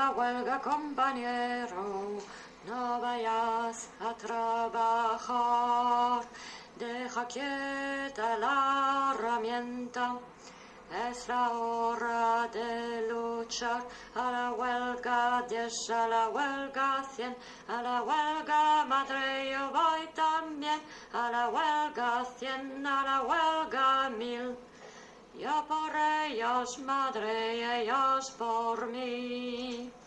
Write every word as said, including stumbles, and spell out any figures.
la huelga, compañero, no vayas a trabajar. Deja quieta la herramienta, es la hora de luchar. A la huelga diez, a la huelga cien, a la huelga madre yo voy también. A la huelga cien, a la huelga mil. Yo por ellos, madre, y ellos por mí.